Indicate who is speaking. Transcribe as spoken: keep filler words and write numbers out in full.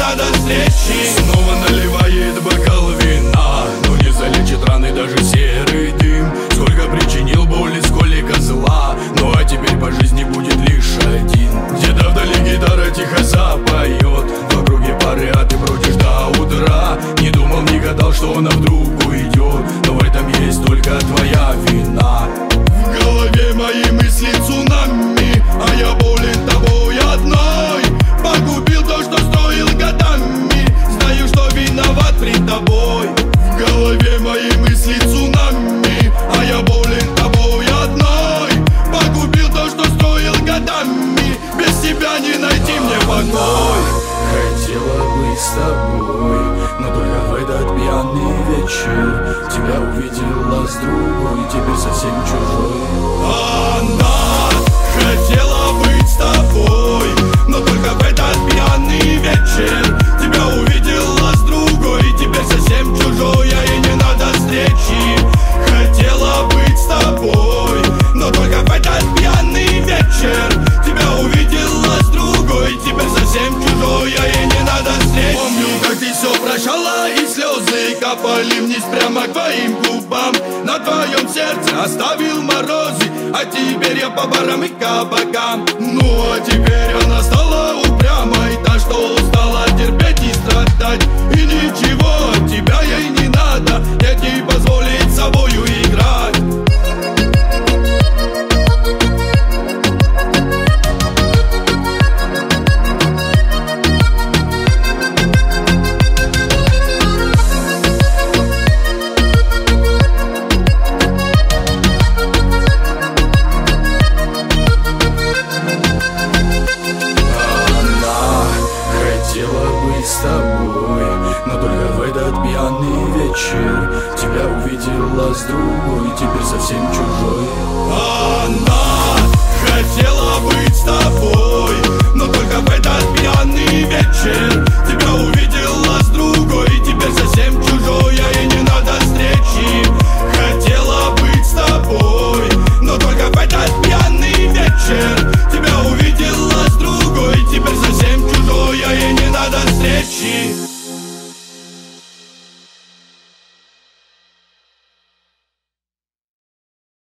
Speaker 1: надо встречи.
Speaker 2: Снова наливает бокал вина, но не залечит раны даже серый дым. Сколько причинил боли, сколько зла, ну а теперь по жизни будет лишь один. Где-то вдали гитара тихо запоет, в округе пары, а ты бродишь до утра. Не думал, не гадал, что она вдруг уйдет, но в этом есть только твоя вина.
Speaker 1: В голове мои мысли цунами, а я болен тобой одной. Погубил то, что строил годами, знаю, что виноват пред тобой. В голове мои мысли цунами, а я болен тобой одной. Погубил то, что строил годами, без тебя не найти мне покой.
Speaker 2: Хотела быть с тобой, но только в этот пьяный вечер тебя увидела с другой, теперь совсем чужой.
Speaker 1: Она хотела быть с тобой, но только в этот пьяный вечер тебя увидела с другой, теперь совсем чужой, ей не надо встречи. Хотела быть с тобой, но только в этот пьяный вечер тебя увидела с другой, теперь совсем чужой, ей не надо встречи. Помню, как ты все прощала, и слезы капали вниз прямо к твоим губам. На твоем сердце оставил морозы, а теперь я по барам и кабакам. Ну а теперь она стала упрямой, та, что устала терпеть и страдать. И ничего от тебя ей не надо, нет ей позволить собою играть.
Speaker 2: С тобой, но только в этот пьяный вечер тебя увидела с другой, теперь совсем чужой.
Speaker 1: Она хотела быть с тобой, но только в этот пьяный вечер тебя увидела с другой, теперь совсем чужой, ей не надо встречи. Хотела быть с тобой, но только в этот пьяный вечер тебя увидела с другой, теперь совсем чужой, ей не надо встречи.